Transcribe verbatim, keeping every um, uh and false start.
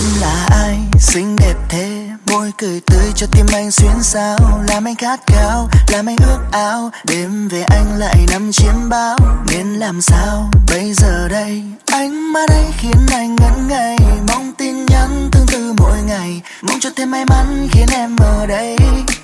Em là ai xinh đẹp thế, môi cười tươi cho tim anh xuyên sao, làm anh khát khao, làm anh ước ao, đêm về anh lại nằm chiêm bao. Nên làm sao bây giờ đây, ánh mắt ấy khiến anh ngẩn ngây, mong tin nhắn tương tư mỗi ngày, mong cho thêm may mắn khiến em ở đây.